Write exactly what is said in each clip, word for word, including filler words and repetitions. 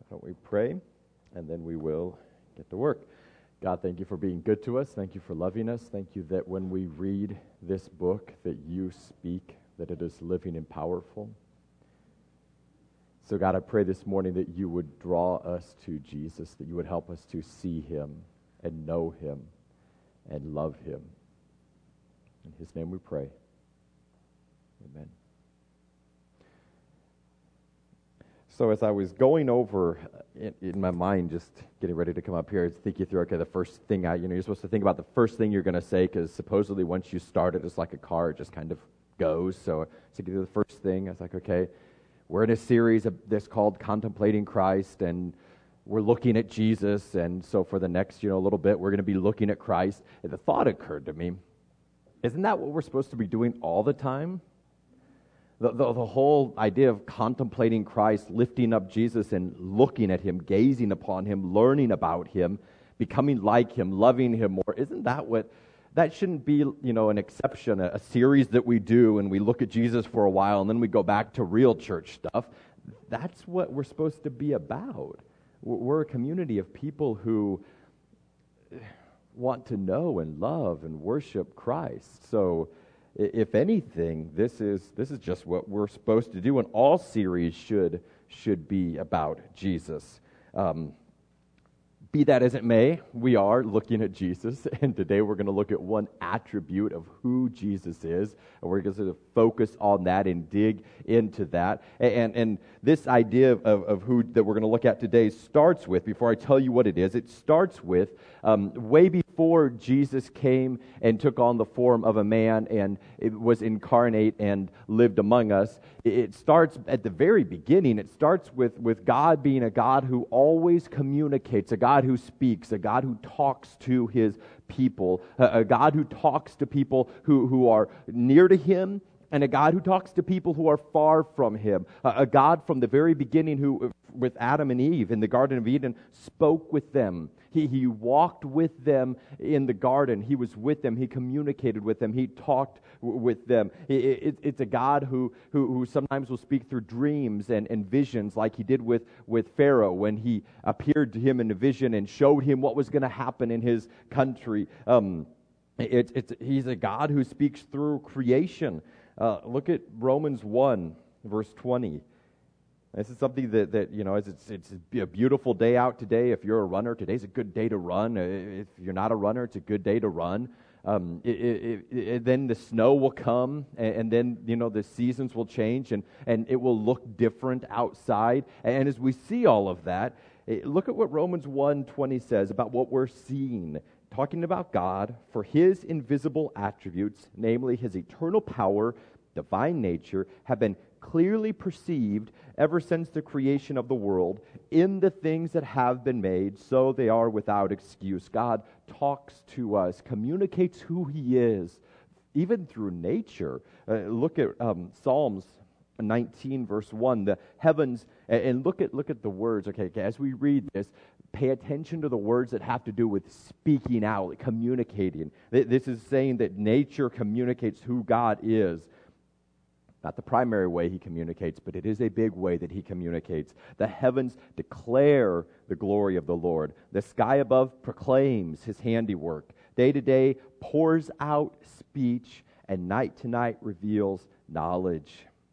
Why don't we pray, and then we will get to work. God, thank you for being good to us. Thank you for loving us. Thank you that when we read this book, that you speak, that it is living and powerful. So God, I pray this morning that you would draw us to Jesus, that you would help us to see him and know him and love him. In his name we pray. Amen. So as I was going over in, in my mind, just getting ready to come up here, I was thinking through, okay, the first thing I, you know, you're supposed to think about the first thing you're going to say, because supposedly once you start it, it's like a car, it just kind of goes. So I was thinking through the first thing, I was like, okay, we're in a series of this called Contemplating Christ, and we're looking at Jesus, and so for the next, you know, little bit, we're going to be looking at Christ. And the thought occurred to me, isn't that what we're supposed to be doing all the time? The, the, the whole idea of contemplating Christ, lifting up Jesus and looking at him, gazing upon him, learning about him, becoming like him, loving him more, isn't that what, that shouldn't be, you know, an exception, a, a series that we do and we look at Jesus for a while and then we go back to real church stuff. That's what we're supposed to be about. We're a community of people who want to know and love and worship Christ. So if anything, this is this is just what we're supposed to do, and all series should should be about Jesus. Um, be that as it may, we are looking at Jesus, and today we're going to look at one attribute of who Jesus is, and we're going to focus on that and dig into that. And and this idea of, of who that we're going to look at today starts with, before I tell you what it is, it starts with um, way before Jesus came and took on the form of a man and it was incarnate and lived among us. It starts at the very beginning. It starts with, with God being a God who always communicates, a God who speaks, a God who talks to his people, a, a God who talks to people who, who are near to him, and a God who talks to people who are far from him. A, a God from the very beginning who, with Adam and Eve in the Garden of Eden, spoke with them. He, he walked with them in the garden. He was with them. He communicated with them. He talked w- with them. It, it, it's a God who, who, who sometimes will speak through dreams and, and visions, like he did with, with Pharaoh when he appeared to him in a vision and showed him what was going to happen in his country. Um, it, it's, he's a God who speaks through creation. Uh, look at Romans one, verse twenty. This is something that, that you know, it's, it's a beautiful day out today. If you're a runner, today's a good day to run. If you're not a runner, it's a good day to run. Um, it, it, it, then the snow will come, and, and then, you know, the seasons will change, and, and it will look different outside. And as we see all of that, look at what Romans one twenty says about what we're seeing. Talking about God, for his invisible attributes, namely his eternal power, divine nature, have been clearly perceived ever since the creation of the world in the things that have been made, so they are without excuse. God talks to us, communicates who he is, even through nature. Uh, look at um, Psalms nineteen, verse one, the heavens, and look at look at the words. Okay, okay, as we read this, pay attention to the words that have to do with speaking out, communicating. This is saying that nature communicates who God is. Not the primary way he communicates, but it is a big way that he communicates. The heavens declare the glory of the Lord. The sky above proclaims his handiwork. Day to day pours out speech, and night to night reveals knowledge.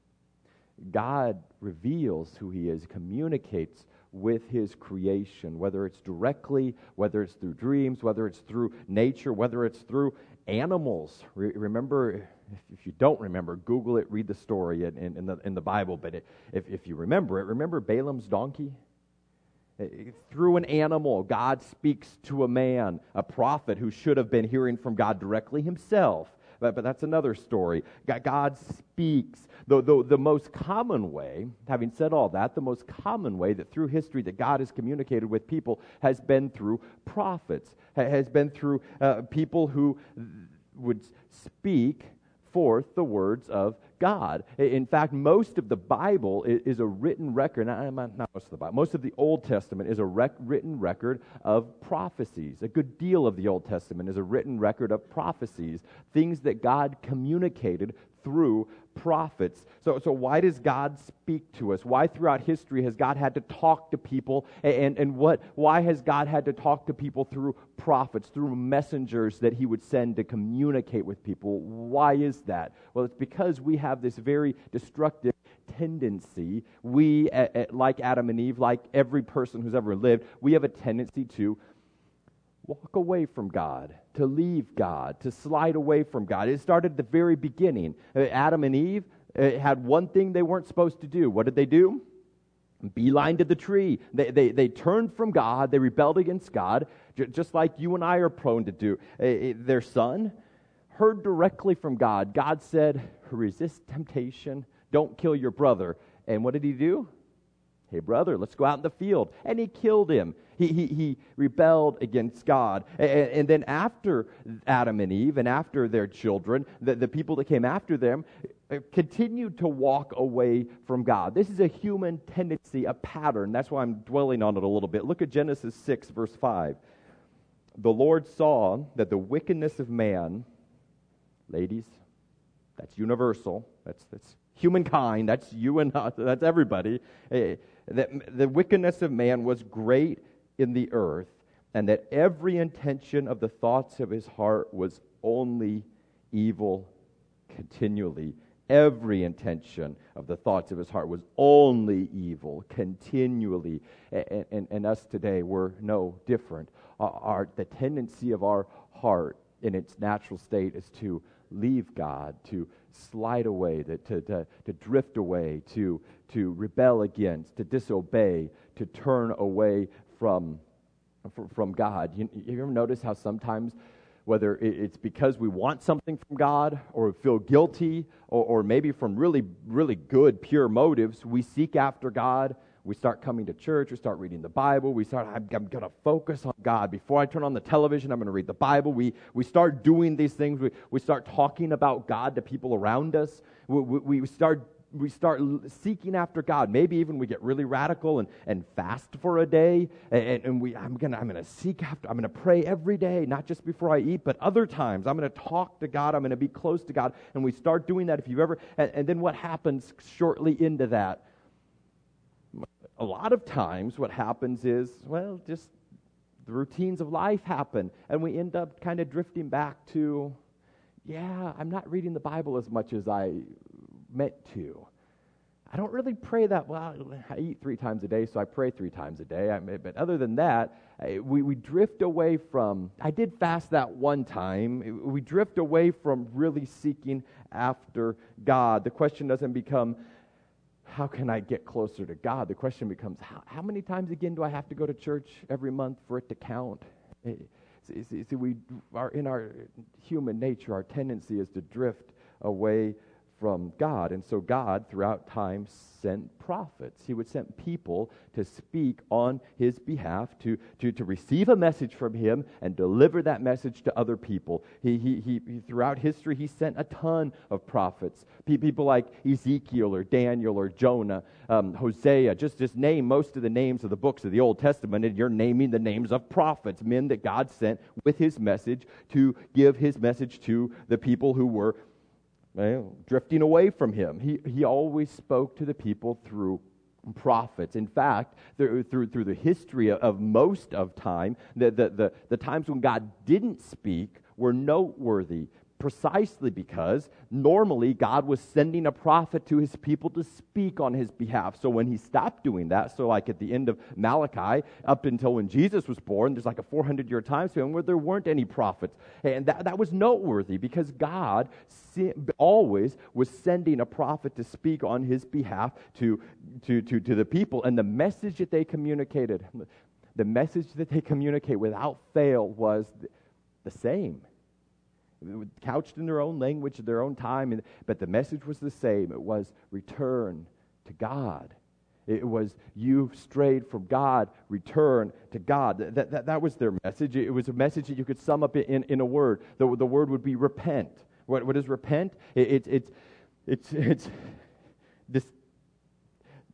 God reveals who he is, communicates with his creation, whether it's directly, whether it's through dreams, whether it's through nature, whether it's through animals. Re- remember, if you don't remember, Google it, read the story in, in, in, the, in the Bible, but it, if, if you remember it, remember Balaam's donkey? Through an animal, God speaks to a man, a prophet who should have been hearing from God directly himself. But, but that's another story. God speaks. The, the, the most common way, having said all that, the most common way that through history that God has communicated with people has been through prophets, has been through uh, people who would speak forth the words of God. In fact, most of the Bible is a written record, not, not most of the Bible, most of the Old Testament is a rec- written record of prophecies. A good deal of the Old Testament is a written record of prophecies, things that God communicated through prophets. So, so why does God speak to us? Why throughout history has God had to talk to people? And, and what? Why has God had to talk to people through prophets, through messengers that he would send to communicate with people? Why is that? Well, it's because we have this very destructive tendency. We, like Adam and Eve, like every person who's ever lived, we have a tendency to walk away from God, to leave God, to slide away from God. It started at the very beginning. Adam and Eve had one thing they weren't supposed to do. What did they do? Beeline to the tree. They, they, they turned from God. They rebelled against God, j- just like you and I are prone to do. Uh, their son heard directly from God. God said, resist temptation. Don't kill your brother. And what did he do? Hey, brother, let's go out in the field. And he killed him. He he, he rebelled against God. And, and then after Adam and Eve and after their children, the, the people that came after them continued to walk away from God. This is a human tendency, a pattern. That's why I'm dwelling on it a little bit. Look at Genesis six, verse five. The Lord saw that the wickedness of man, ladies, that's universal. That's that's humankind. That's you and us. That's everybody. Uh, that the wickedness of man was great in the earth, and that every intention of the thoughts of his heart was only evil continually. Every intention of the thoughts of his heart was only evil continually. And, and, and us today, we're no different. Our, our, the tendency of our heart in its natural state is to leave God, to slide away, to, to, to, to drift away, to, to rebel against, to disobey, to turn away from, from God. You, you ever notice how sometimes, whether it's because we want something from God or feel guilty or, or maybe from really, really good, pure motives, we seek after God. We start coming to church. We start reading the Bible. We start, I'm, I'm going to focus on God. Before I turn on the television, I'm going to read the Bible. We we start doing these things. We we start talking about God to people around us. We, we, we start we start seeking after God. Maybe even we get really radical and, and fast for a day. And, and we I'm gonna I'm gonna seek after. I'm gonna pray every day, not just before I eat, but other times. I'm gonna talk to God. I'm gonna be close to God. And we start doing that. If you've ever and, and then what happens shortly into that? A lot of times what happens is, well, just the routines of life happen, and we end up kind of drifting back to, yeah, I'm not reading the Bible as much as I meant to. I don't really pray that well. I eat three times a day, so I pray three times a day. I mean, but other than that, we, we drift away from, I did fast that one time. We drift away from really seeking after God. The question doesn't become, how can I get closer to God? The question becomes, how, how many times again do I have to go to church every month for it to count? See, see, see, we are in our human nature, our tendency is to drift away from God. And so God, throughout time, sent prophets. He would send people to speak on his behalf, to, to, to receive a message from him and deliver that message to other people. He, he, he, throughout history, he sent a ton of prophets. People like Ezekiel or Daniel or Jonah, um, Hosea. Just, just name most of the names of the books of the Old Testament, and you're naming the names of prophets, men that God sent with his message to give his message to the people who were Well, drifting away from him. He he always spoke to the people through prophets. In fact, through through, through the history of, of most of time, the, the, the, the times when God didn't speak were noteworthy, precisely because normally God was sending a prophet to his people to speak on his behalf. So when he stopped doing that, so like at the end of Malachi, up until when Jesus was born, there's like a four hundred year time span where there weren't any prophets. And that, that was noteworthy because God always was sending a prophet to speak on his behalf to, to, to, to the people. And the message that they communicated, the message that they communicate without fail was the same. Couched in their own language, their own time, but the message was the same. It was return to God. It was you strayed from God, return to God. That, that, that was their message. It was a message that you could sum up in, in a word. The, the word would be repent. What, what is repent? It, it, it's it's it's this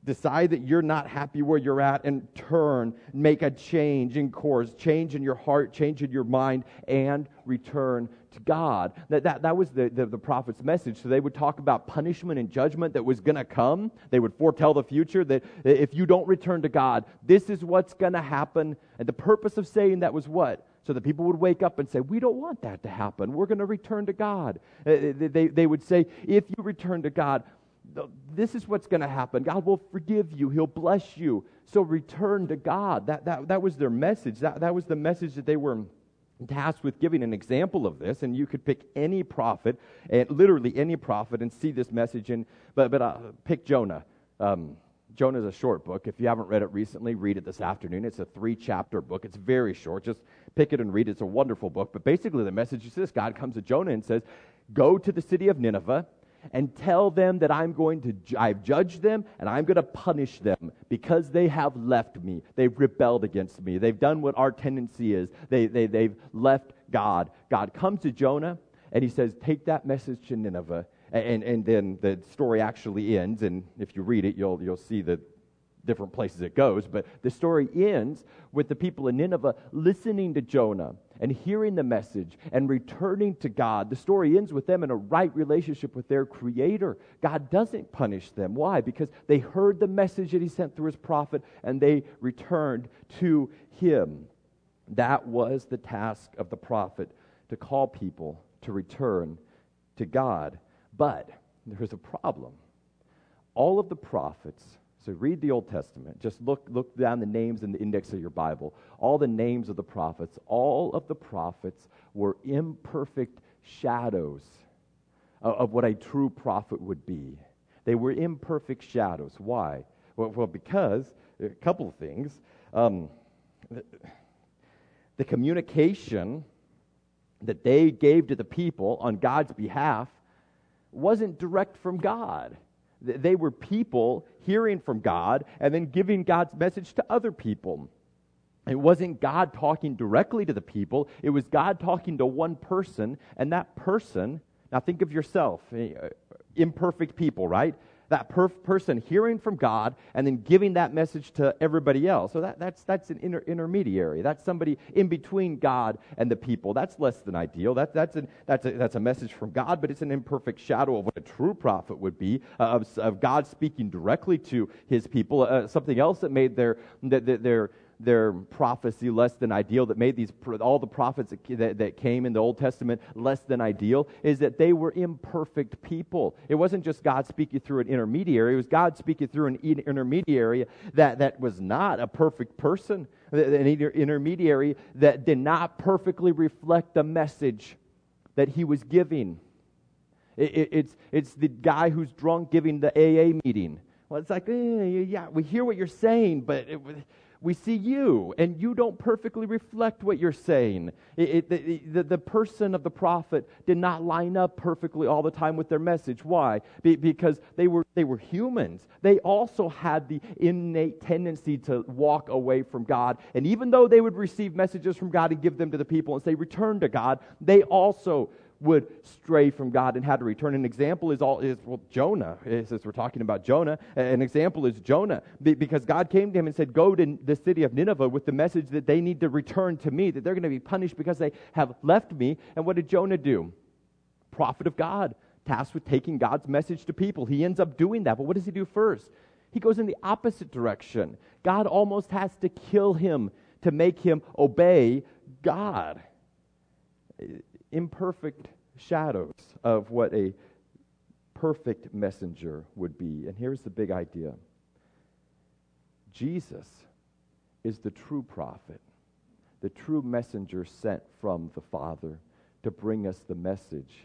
decide that you're not happy where you're at and turn, make a change in course, change in your heart, change in your mind, and return to God. That, that, that was the, the, the prophet's message. So they would talk about punishment and judgment that was going to come. They would foretell the future, that if you don't return to God, this is what's going to happen. And the purpose of saying that was what? So that people would wake up and say, we don't want that to happen. We're going to return to God. Uh, they, they would say, if you return to God, this is what's going to happen. God will forgive you. He'll bless you. So return to God. That, that, that was their message. That, that was the message that they were tasked with giving. An example of this, and you could pick any prophet, and literally any prophet, and see this message in, but, but uh, pick Jonah. Um, Jonah is a short book. If you haven't read it recently, read it this afternoon. It's a three-chapter book. It's very short. Just pick it and read it. It's a wonderful book. But basically the message is this. God comes to Jonah and says, go to the city of Nineveh and tell them that I'm going to, ju- I've judged them and I'm going to punish them because they have left me. They've rebelled against me. They've done what our tendency is. They, they, they've left God. God comes to Jonah and he says, take that message to Nineveh. And, and then the story actually ends, and if you read it, you'll, you'll see the different places it goes. But the story ends with the people in Nineveh listening to Jonah and hearing the message and returning to God. The story ends with them in a right relationship with their Creator. God doesn't punish them. Why? Because they heard the message that He sent through His prophet, and they returned to Him. That was the task of the prophet, to call people to return to God. But there's a problem. All of the prophets, so read the Old Testament, just look look down the names in the index of your Bible. All the names of the prophets, all of the prophets were imperfect shadows of, of what a true prophet would be. They were imperfect shadows. Why? Well, well because, a couple of things. Um, the, the communication that they gave to the people on God's behalf wasn't direct from God. They were people hearing from God and then giving God's message to other people. It wasn't God talking directly to the people. It was God talking to one person, and that person, now think of yourself, imperfect people, right? That perf- person hearing from God and then giving that message to everybody else. So that, that's that's an inter- intermediary. That's somebody in between God and the people. That's less than ideal. That, that's, an, that's, a, that's a message from God, but it's an imperfect shadow of what a true prophet would be, uh, of, of God speaking directly to His people. Uh, something else that made their their, their their prophecy less than ideal, that made these all the prophets that, that came in the Old Testament less than ideal, is that they were imperfect people. It wasn't just God speaking through an intermediary. It was God speaking through an intermediary that, that was not a perfect person, an intermediary that did not perfectly reflect the message that He was giving. It, it, it's, it's the guy who's drunk giving the A A meeting. Well, it's like, eh, yeah, we hear what you're saying, but it, we see you, and you don't perfectly reflect what you're saying. It, it, the, the person of the prophet did not line up perfectly all the time with their message. Why? Be, because they were they were humans. They also had the innate tendency to walk away from God. And even though they would receive messages from God and give them to the people and say, return to God, they also would stray from God and had to return. An example is all is well Jonah. Since we're talking about Jonah, an example is Jonah, because God came to him and said, "Go to the city of Nineveh with the message that they need to return to me, that they're going to be punished because they have left me." And what did Jonah do? Prophet of God, tasked with taking God's message to people. He ends up doing that. But what does he do first? He goes in the opposite direction. God almost has to kill him to make him obey God. Imperfect shadows of what a perfect messenger would be. And here's the big idea. Jesus is the true prophet, the true messenger sent from the Father to bring us the message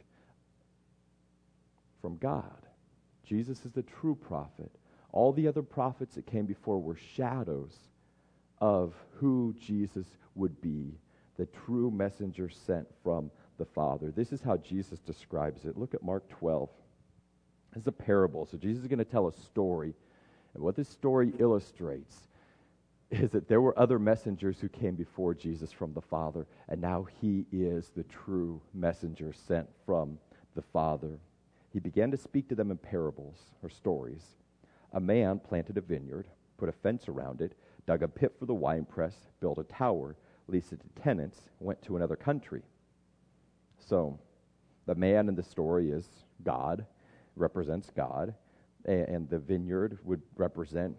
from God. Jesus is the true prophet. All the other prophets that came before were shadows of who Jesus would be, the true messenger sent from the Father. This is how Jesus describes it. Look at Mark twelve. It's a parable. So Jesus is going to tell a story. And what this story illustrates is that there were other messengers who came before Jesus from the Father, and now he is the true messenger sent from the Father. He began to speak to them in parables or stories A man planted a vineyard, put a fence around it, dug a pit for the winepress, built a tower, leased it to tenants, went to another country. So, the man in the story is God, represents God, and, and the vineyard would represent,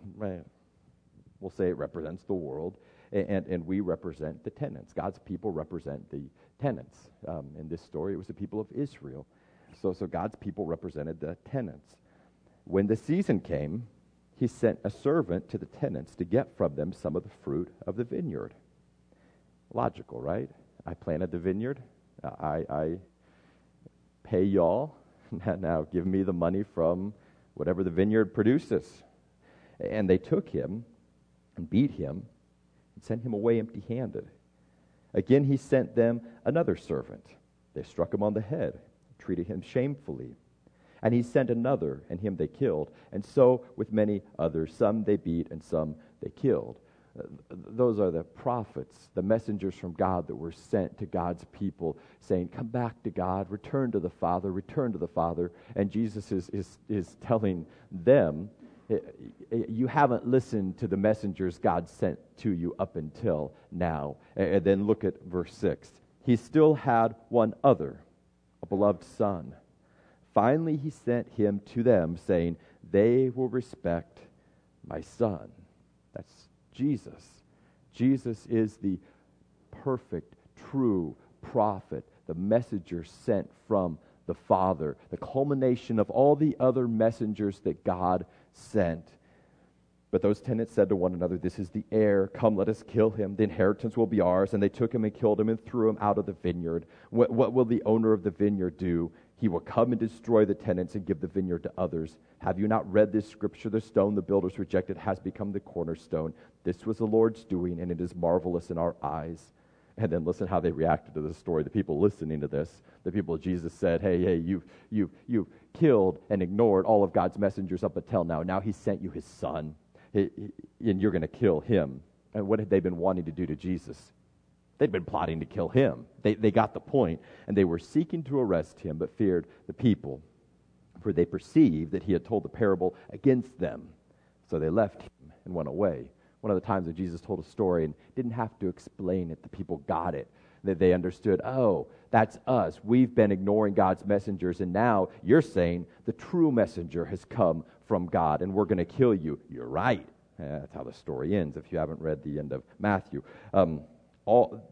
we'll say it represents the world, and, and we represent the tenants. God's people represent the tenants. Um, in this story, it was the people of Israel. So, so God's people represented the tenants. When the season came, he sent a servant to the tenants to get from them some of the fruit of the vineyard. Logical, right? I planted the vineyard. I, I pay y'all. Now give me the money from whatever the vineyard produces. And they took him and beat him and sent him away empty-handed. Again, he sent them another servant. They struck him on the head, treated him shamefully. And he sent another, and him they killed. And so with many others, some they beat and some they killed. Uh, those are the prophets, the messengers from God that were sent to God's people, saying, come back to God, return to the Father, return to the Father. And Jesus is, is, is telling them, you haven't listened to the messengers God sent to you up until now. And then look at verse six. He still had one other, a beloved son. Finally, he sent him to them, saying, they will respect my son. That's Jesus. Jesus is the perfect, true prophet, the messenger sent from the Father, the culmination of all the other messengers that God sent. But those tenants said to one another, this is the heir. Come, let us kill him. The inheritance will be ours. And they took him and killed him and threw him out of the vineyard. What, what will the owner of the vineyard do? He will come and destroy the tenants and give the vineyard to others. Have you not read this scripture? The stone the builders rejected has become the cornerstone. This was the Lord's doing, and it is marvelous in our eyes. And then listen how they reacted to this story. The people listening to this, the people Jesus said, hey, hey, you, you, you killed and ignored all of God's messengers up until now. Now he sent you his son, he, he, and you're going to kill him. And what had they been wanting to do to Jesus? They'd been plotting to kill him. They, they got the point, and they were seeking to arrest him, but feared the people, for they perceived that he had told the parable against them. So they left him and went away. One of the times that Jesus told a story and didn't have to explain it, the people got it. That they understood, oh, that's us. We've been ignoring God's messengers, and now you're saying the true messenger has come from God, and we're going to kill you. You're right. Yeah, that's how the story ends, if you haven't read the end of Matthew. Um, all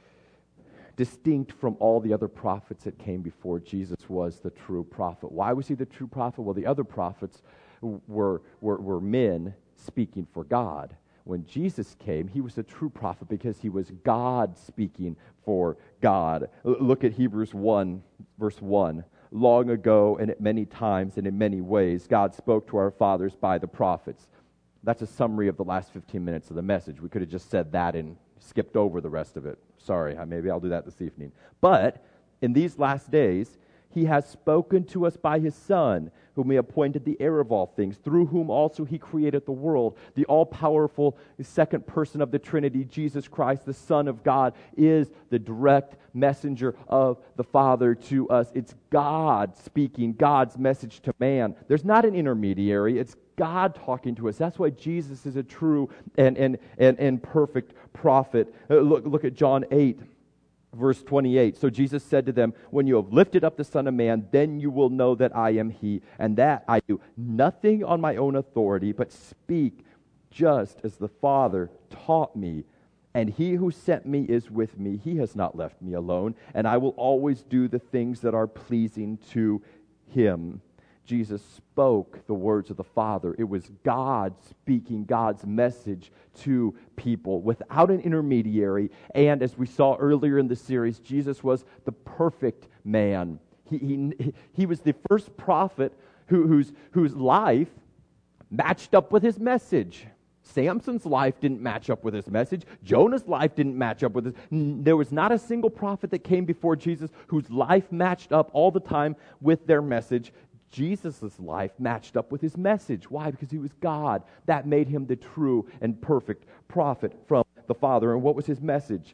distinct from all the other prophets that came before, Jesus was the true prophet. Why was he the true prophet? Well, the other prophets were, were, were men speaking for God. When Jesus came, he was a true prophet because he was God speaking for God. Look at Hebrews one, verse one. Long ago and at many times and in many ways, God spoke to our fathers by the prophets. That's a summary of the last fifteen minutes of the message. We could have just said that and skipped over the rest of it. Sorry, maybe I'll do that this evening. But in these last days, he has spoken to us by his Son, whom he appointed the heir of all things, through whom also he created the world. The all-powerful second person of the Trinity, Jesus Christ, the Son of God, is the direct messenger of the Father to us. It's God speaking God's message to man. There's not an intermediary. It's God talking to us. That's why Jesus is a true and, and, and, and perfect prophet. Uh, look, look at John eight. Verse twenty-eight, so Jesus said to them, when you have lifted up the Son of Man, then you will know that I am he, and that I do nothing on my own authority, but speak just as the Father taught me. And he who sent me is with me. He has not left me alone, and I will always do the things that are pleasing to him. Jesus spoke the words of the Father. It was God speaking God's message to people without an intermediary. And as we saw earlier in the series, Jesus was the perfect man. He, he, he was the first prophet who, whose, whose life matched up with his message. Samson's life didn't match up with his message. Jonah's life didn't match up with his. There was not a single prophet that came before Jesus whose life matched up all the time with their message. Jesus' life matched up with his message. Why? Because he was God. That made him the true and perfect prophet from the Father. And what was his message?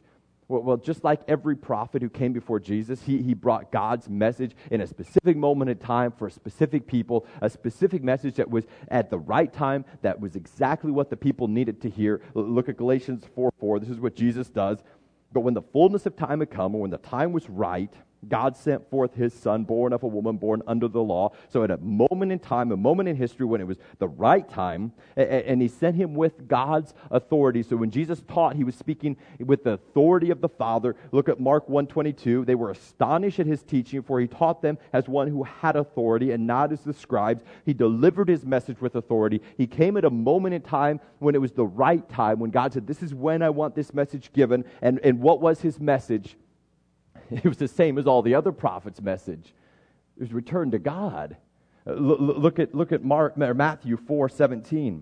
Well, well, just like every prophet who came before Jesus, he, he brought God's message in a specific moment in time for a specific people, a specific message that was at the right time, that was exactly what the people needed to hear. Look at Galatians four four. This is what Jesus does. But when the fullness of time had come, or when the time was right, God sent forth his Son, born of a woman, born under the law. So at a moment in time, a moment in history when it was the right time, and he sent him with God's authority. So when Jesus taught, he was speaking with the authority of the Father. Look at Mark one twenty-two. They were astonished at his teaching, for he taught them as one who had authority and not as the scribes. He delivered his message with authority. He came at a moment in time when it was the right time, when God said, this is when I want this message given. And, and what was his message? It was the same as all the other prophets' message. It was return to God. Uh, look, look at look at Mark, Matthew four seventeen.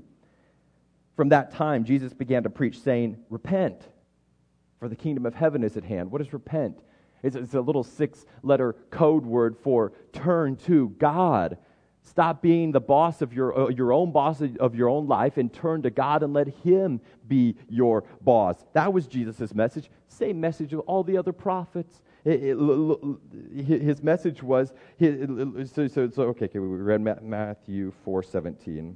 From that time, Jesus began to preach, saying, "Repent, for the kingdom of heaven is at hand." What is repent? It's, it's a little six-letter code word for turn to God. Stop being the boss of your uh, your own boss of your own life and turn to God and let Him be your boss. That was Jesus' message. Same message of all the other prophets. It, it, his message was, his, so, so, so okay, okay, we read Matthew four seventeen.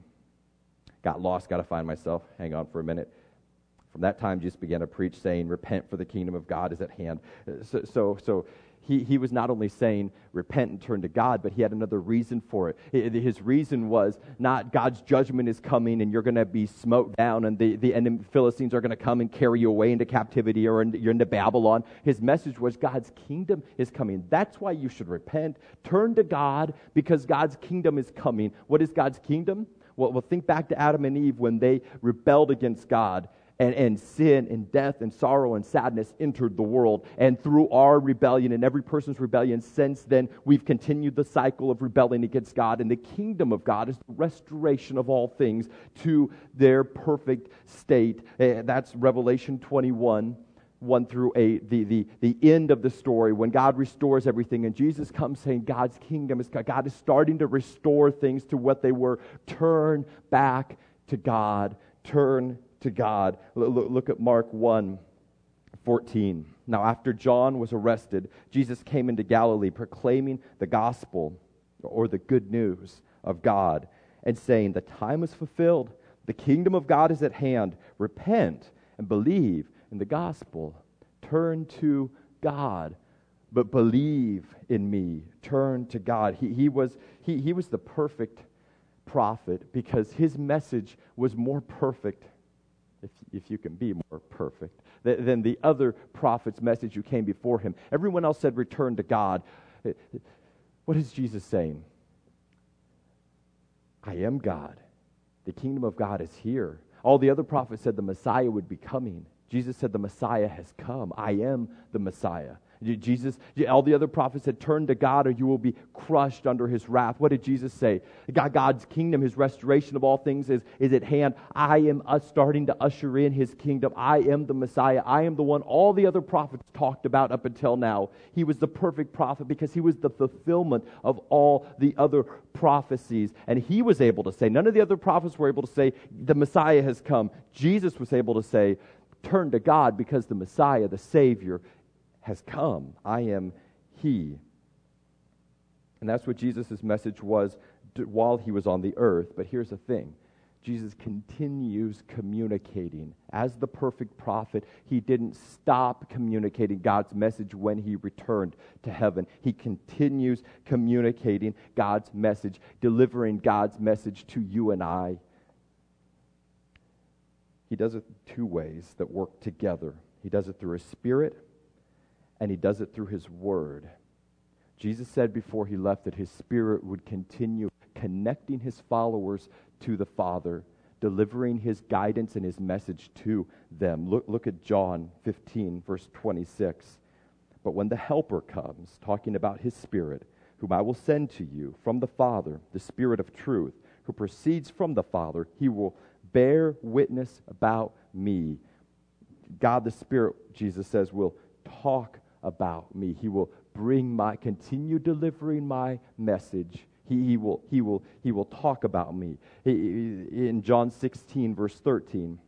Got lost, got to find myself. Hang on for a minute. From that time, Jesus began to preach, saying, "Repent, for the kingdom of God is at hand." So, so, so he, he was not only saying, repent and turn to God, but he had another reason for it. His reason was not God's judgment is coming and you're going to be smote down and the, the enemy Philistines are going to come and carry you away into captivity or into, you're into Babylon. His message was God's kingdom is coming. That's why you should repent. Turn to God because God's kingdom is coming. What is God's kingdom? Well, well think back to Adam and Eve when they rebelled against God. And, and sin and death and sorrow and sadness entered the world. And through our rebellion and every person's rebellion since then, we've continued the cycle of rebelling against God. And the kingdom of God is the restoration of all things to their perfect state. Uh, that's Revelation twenty-one, one through eight, the, the, the end of the story when God restores everything. And Jesus comes saying God's kingdom is, God is starting to restore things to what they were. Turn back to God. Turn to God. Look at Mark one fourteen. Now after John was arrested, Jesus came into Galilee proclaiming the gospel or the good news of God and saying, the time is fulfilled. The kingdom of God is at hand. Repent and believe in the gospel. Turn to God, but believe in me. Turn to God. He, he, was, he, he was the perfect prophet because his message was more perfect, if, if you can be more perfect, than the other prophet's message who came before him. Everyone else said, return to God. What is Jesus saying? I am God. The kingdom of God is here. All the other prophets said the Messiah would be coming. Jesus said the Messiah has come. I am the Messiah. Jesus, all the other prophets said, turn to God or you will be crushed under his wrath. What did Jesus say? God, God's kingdom, his restoration of all things is, is at hand. I am us starting to usher in his kingdom. I am the Messiah. I am the one all the other prophets talked about up until now. He was the perfect prophet because he was the fulfillment of all the other prophecies. And he was able to say, none of the other prophets were able to say, the Messiah has come. Jesus was able to say, turn to God because the Messiah, the Savior, has come. I am he. And that's what Jesus' message was while he was on the earth. But here's the thing. Jesus continues communicating. As the perfect prophet, he didn't stop communicating God's message when he returned to heaven. He continues communicating God's message, delivering God's message to you and I. He does it two ways that work together. He does it through his Spirit, and he does it through his word. Jesus said before he left that his Spirit would continue connecting his followers to the Father, delivering his guidance and his message to them. Look, look at John fifteen, verse twenty-six. But when the Helper comes, talking about his Spirit, whom I will send to you from the Father, the Spirit of truth, who proceeds from the Father, he will bear witness about me. God the Spirit, Jesus says, will talk about me. He will bring my, continue delivering my message. He, he will, he will, he will talk about me. He, in John sixteen, verse thirteen,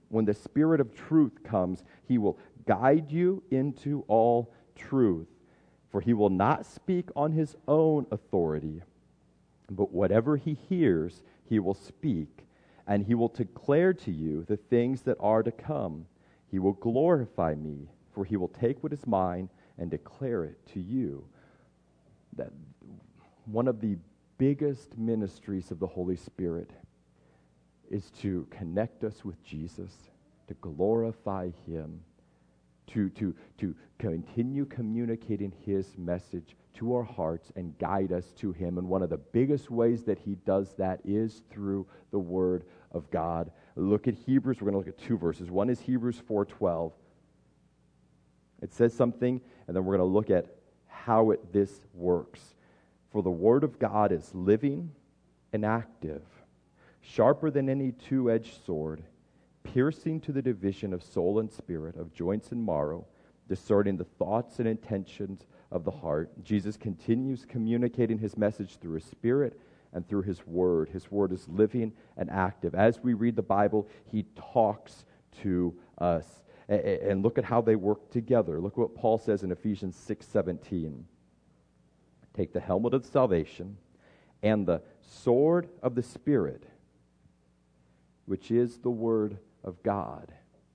When the Spirit of truth comes, he will guide you into all truth. For he will not speak on his own authority, but whatever he hears, he will speak, and he will declare to you the things that are to come. He will glorify me, for he will take what is mine and declare it to you. That one of the biggest ministries of the Holy Spirit is to connect us with Jesus, to glorify him, to, to, to continue communicating his message to our hearts and guide us to him. And one of the biggest ways that he does that is through the Word of God. Look at Hebrews. We're going to look at two verses. One is Hebrews four twelve. It says something, and then we're going to look at how it, this works. For the Word of God is living and active, sharper than any two-edged sword, piercing to the division of soul and spirit, of joints and marrow, discerning the thoughts and intentions of the heart. Jesus continues communicating his message through his Spirit and through his Word. His Word is living and active. As we read the Bible, he talks to us. And look at how they work together. Look what Paul says in Ephesians six seventeen. Take the helmet of salvation and the sword of the Spirit, which is the Word of God.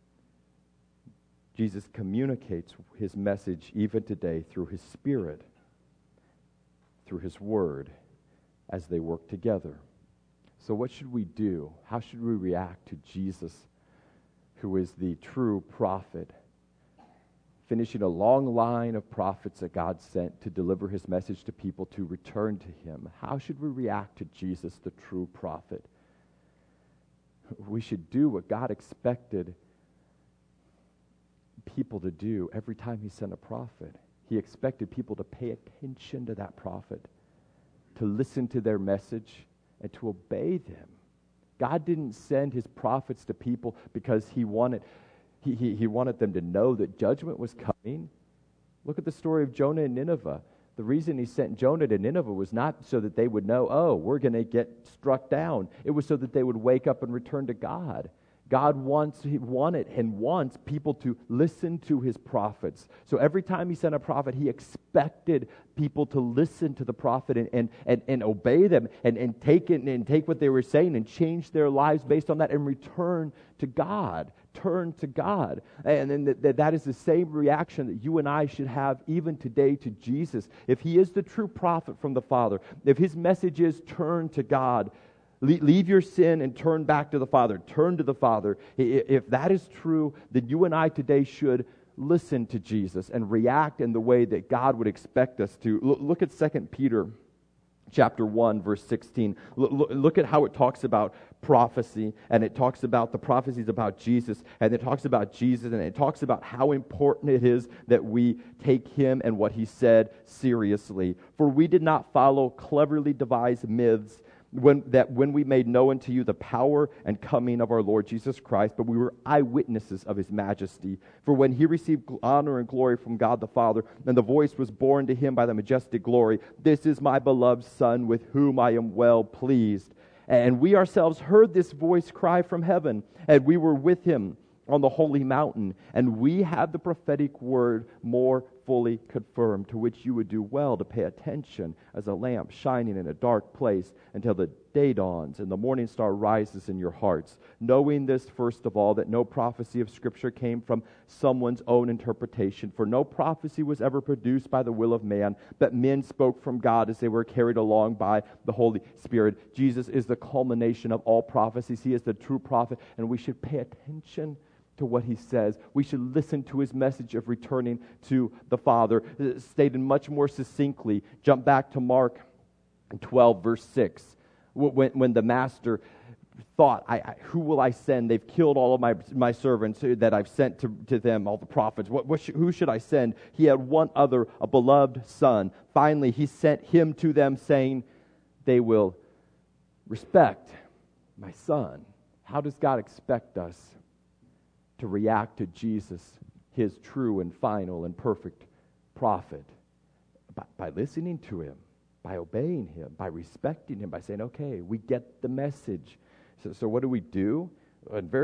Jesus communicates his message even today through his Spirit, through his Word, as they work together. So what should we do? How should we react to Jesus, who is the true prophet, finishing a long line of prophets that God sent to deliver his message to people to return to him? How should we react to Jesus, the true prophet? We should do what God expected people to do every time he sent a prophet. He expected people to pay attention to that prophet, to listen to their message, and to obey them. God didn't send his prophets to people because he wanted he, he, he wanted them to know that judgment was coming. Look at the story of Jonah and Nineveh. The reason he sent Jonah to Nineveh was not so that they would know, oh, we're going to get struck down. It was so that they would wake up and return to God. God wants, he wanted and wants people to listen to his prophets. So every time he sent a prophet, he expected people to listen to the prophet and, and, and, and obey them and, and take it and take what they were saying and change their lives based on that and return to God. Turn to God. And then th- th- that is the same reaction that you and I should have even today to Jesus. If he is the true prophet from the Father, if his message is turn to God, leave your sin and turn back to the Father. Turn to the Father. If that is true, then you and I today should listen to Jesus and react in the way that God would expect us to. Look at Second Peter chapter one, verse sixteen. Look at how it talks about prophecy, and it talks about the prophecies about Jesus, and it talks about Jesus, and it talks about how important it is that we take him and what he said seriously. For we did not follow cleverly devised myths, When, that when we made known to you the power and coming of our Lord Jesus Christ, but we were eyewitnesses of his majesty. For when he received honor and glory from God the Father, and the voice was borne to him by the majestic glory, "This is my beloved Son, with whom I am well pleased." And we ourselves heard this voice cry from heaven, and we were with him on the holy mountain, and we have the prophetic word more fully confirmed, to which you would do well to pay attention as a lamp shining in a dark place until the day dawns and the morning star rises in your hearts. Knowing this, first of all, that no prophecy of Scripture came from someone's own interpretation, for no prophecy was ever produced by the will of man, but men spoke from God as they were carried along by the Holy Spirit. Jesus is the culmination of all prophecies. He is the true prophet, and we should pay attention to what he says. We should listen to his message of returning to the Father. Stated much more succinctly, jump back to Mark twelve, verse six. When, when the master thought, I, I, who will I send? They've killed all of my, my servants that I've sent to, to them, all the prophets. What, what sh- who should I send? He had one other, a beloved son. Finally, he sent him to them, saying, they will respect my son. How does God expect us to react to Jesus, his true and final and perfect prophet? By, by listening to him, by obeying him, by respecting him, by saying, okay, we get the message. So, so what do we do? And very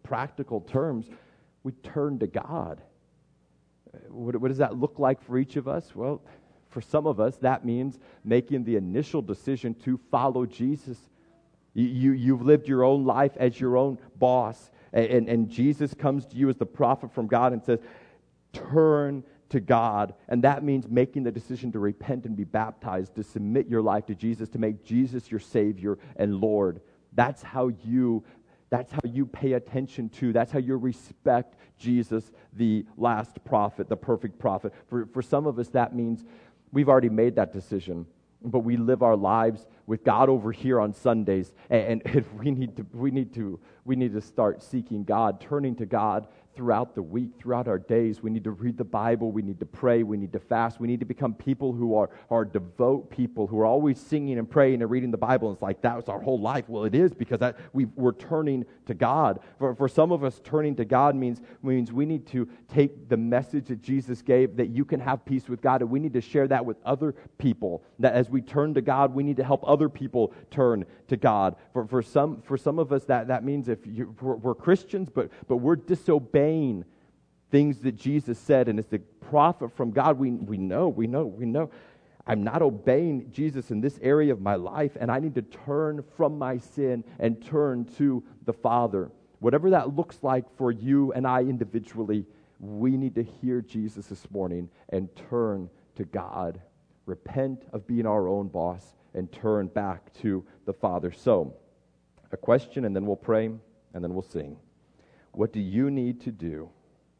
practical terms, we turn to God. What, what does that look like for each of us? Well, for some of us, that means making the initial decision to follow Jesus. You, you, you've lived your own life as your own boss, and, and, and Jesus comes to you as the prophet from God and says, turn to God. And that means making the decision to repent and be baptized, to submit your life to Jesus, to make Jesus your Savior and Lord. That's how you That's how you pay attention to, that's how you respect Jesus, the last prophet, the perfect prophet. For, for some of us, that means we've already made that decision, but we live our lives with God over here on Sundays, and, and we need to we need to we need to start seeking God, turning to God throughout the week, throughout our days. We need to read the Bible, we need to pray, we need to fast, we need to become people who are, are devout people, who are always singing and praying and reading the Bible. And it's like, that was our whole life. Well, it is, because that, we, we're turning to God. For, for some of us, turning to God means, means we need to take the message that Jesus gave, that you can have peace with God, and we need to share that with other people. That as we turn to God, we need to help other people turn to God. For, for, some, for some of us, that, that means if you, we're, we're Christians, but, but we're disobeying things that Jesus said, and as the prophet from God, we, we know, we know, we know, I'm not obeying Jesus in this area of my life, and I need to turn from my sin and turn to the Father. Whatever that looks like for you and I individually, we need to hear Jesus this morning and turn to God. Repent of being our own boss and turn back to the Father. So, a question, and then we'll pray, and then we'll sing. What do you need to do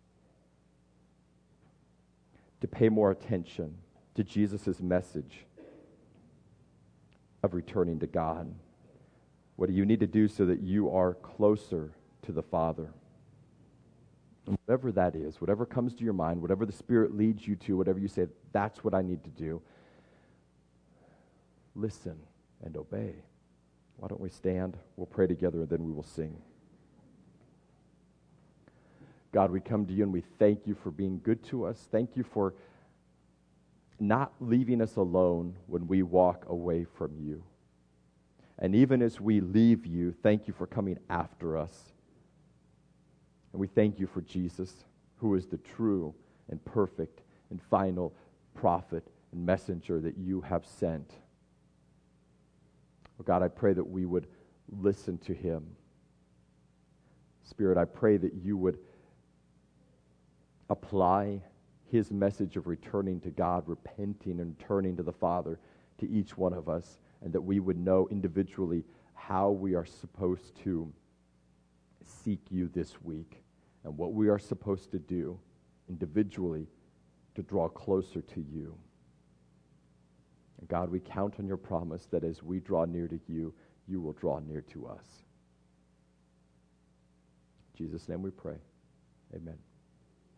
to pay more attention to Jesus' message of returning to God? What do you need to do so that you are closer to the Father? And whatever that is, whatever comes to your mind, whatever the Spirit leads you to, whatever you say, that's what I need to do. Listen and obey. Why don't we stand? We'll pray together, and then we will sing. God, we come to you and we thank you for being good to us. Thank you for not leaving us alone when we walk away from you. And even as we leave you, thank you for coming after us. And we thank you for Jesus, who is the true and perfect and final prophet and messenger that you have sent. Oh God, I pray that we would listen to him. Spirit, I pray that you would apply his message of returning to God, repenting and turning to the Father to each one of us, and that we would know individually how we are supposed to seek you this week and what we are supposed to do individually to draw closer to you. And God, we count on your promise that as we draw near to you, you will draw near to us. In Jesus' name we pray. Amen.